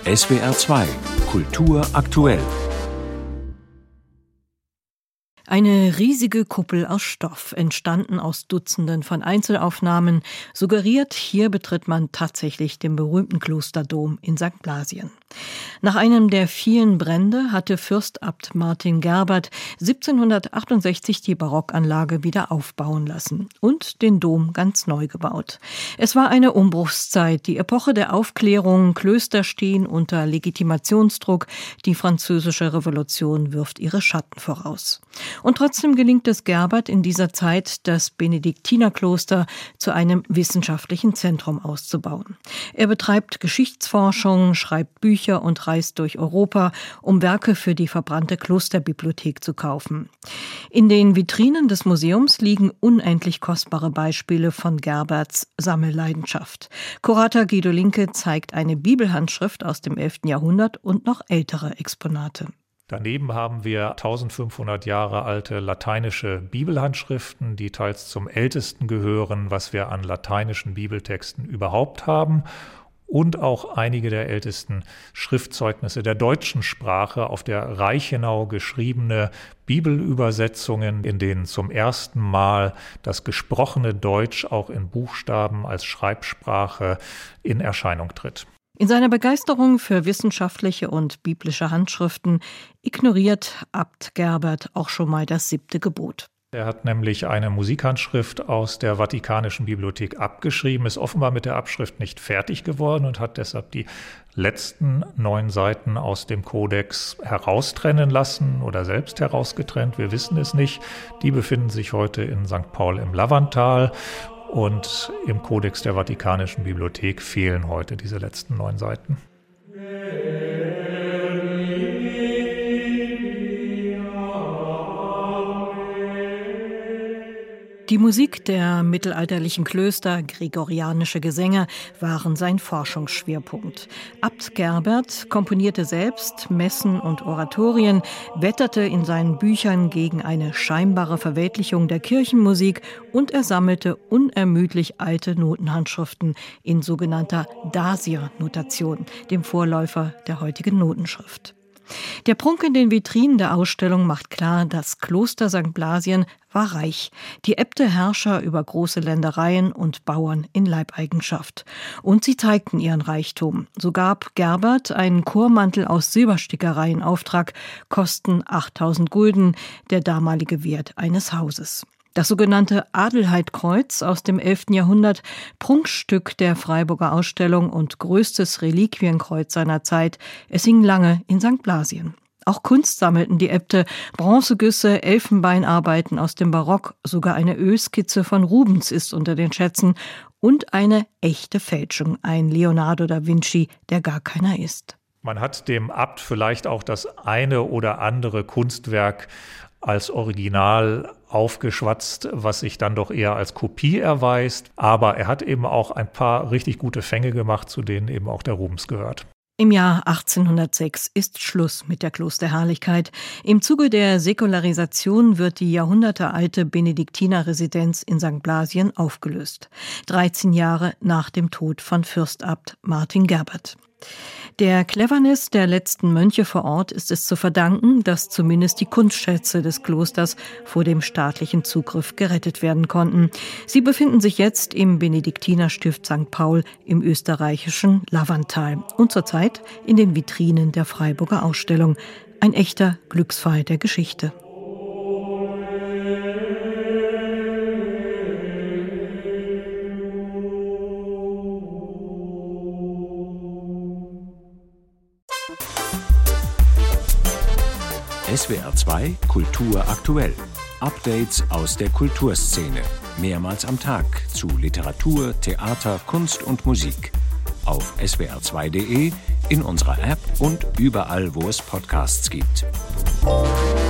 SWR 2 Kultur aktuell. Eine riesige Kuppel aus Stoff, entstanden aus Dutzenden von Einzelaufnahmen, suggeriert, hier betritt man tatsächlich den berühmten Klosterdom in St. Blasien. Nach einem der vielen Brände hatte Fürstabt Martin Gerbert 1768 die Barockanlage wieder aufbauen lassen und den Dom ganz neu gebaut. Es war eine Umbruchszeit, die Epoche der Aufklärung, Klöster stehen unter Legitimationsdruck, die Französische Revolution wirft ihre Schatten voraus. Und trotzdem gelingt es Gerbert in dieser Zeit, das Benediktinerkloster zu einem wissenschaftlichen Zentrum auszubauen. Er betreibt Geschichtsforschung, schreibt Bücher und reist durch Europa, um Werke für die verbrannte Klosterbibliothek zu kaufen. In den Vitrinen des Museums liegen unendlich kostbare Beispiele von Gerberts Sammelleidenschaft. Kurator Guido Linke zeigt eine Bibelhandschrift aus dem 11. Jahrhundert und noch ältere Exponate. Daneben haben wir 1500 Jahre alte lateinische Bibelhandschriften, die teils zum ältesten gehören, was wir an lateinischen Bibeltexten überhaupt haben. Und auch einige der ältesten Schriftzeugnisse der deutschen Sprache, auf der Reichenau geschriebene Bibelübersetzungen, in denen zum ersten Mal das gesprochene Deutsch auch in Buchstaben als Schreibsprache in Erscheinung tritt. In seiner Begeisterung für wissenschaftliche und biblische Handschriften ignoriert Abt Gerbert auch schon mal das 7. Gebot. Er hat nämlich eine Musikhandschrift aus der Vatikanischen Bibliothek abgeschrieben, ist offenbar mit der Abschrift nicht fertig geworden und hat deshalb die letzten 9 Seiten aus dem Kodex heraustrennen lassen oder selbst herausgetrennt, wir wissen es nicht. Die befinden sich heute in St. Paul im Lavantal und im Kodex der Vatikanischen Bibliothek fehlen heute diese letzten 9 Seiten. Die Musik der mittelalterlichen Klöster, gregorianische Gesänge, waren sein Forschungsschwerpunkt. Abt Gerbert komponierte selbst Messen und Oratorien, wetterte in seinen Büchern gegen eine scheinbare Verweltlichung der Kirchenmusik und er sammelte unermüdlich alte Notenhandschriften in sogenannter Dacier-Notation, dem Vorläufer der heutigen Notenschrift. Der Prunk in den Vitrinen der Ausstellung macht klar, das Kloster St. Blasien war reich. Die Äbte Herrscher über große Ländereien und Bauern in Leibeigenschaft. Und sie zeigten ihren Reichtum. So gab Gerbert einen Chormantel aus Silberstickerei in Auftrag, Kosten 8.000 Gulden, der damalige Wert eines Hauses. Das sogenannte Adelheidkreuz aus dem 11. Jahrhundert, Prunkstück der Freiburger Ausstellung und größtes Reliquienkreuz seiner Zeit, es hing lange in St. Blasien. Auch Kunst sammelten die Äbte, Bronzegüsse, Elfenbeinarbeiten aus dem Barock, sogar eine Ölskizze von Rubens ist unter den Schätzen und eine echte Fälschung, ein Leonardo da Vinci, der gar keiner ist. Man hat dem Abt vielleicht auch das eine oder andere Kunstwerk als Original aufgeschwatzt, was sich dann doch eher als Kopie erweist. Aber er hat eben auch ein paar richtig gute Fänge gemacht, zu denen eben auch der Rubens gehört. Im Jahr 1806 ist Schluss mit der Klosterherrlichkeit. Im Zuge der Säkularisation wird die jahrhundertealte Benediktinerresidenz in St. Blasien aufgelöst. 13 Jahre nach dem Tod von Fürstabt Martin Gerbert. Der Cleverness der letzten Mönche vor Ort ist es zu verdanken, dass zumindest die Kunstschätze des Klosters vor dem staatlichen Zugriff gerettet werden konnten. Sie befinden sich jetzt im Benediktinerstift St. Paul im österreichischen Lavantal und zurzeit in den Vitrinen der Freiburger Ausstellung. Ein echter Glücksfall der Geschichte. SWR 2 Kultur aktuell. Updates aus der Kulturszene. Mehrmals am Tag zu Literatur, Theater, Kunst und Musik. Auf swr2.de, in unserer App und überall, wo es Podcasts gibt.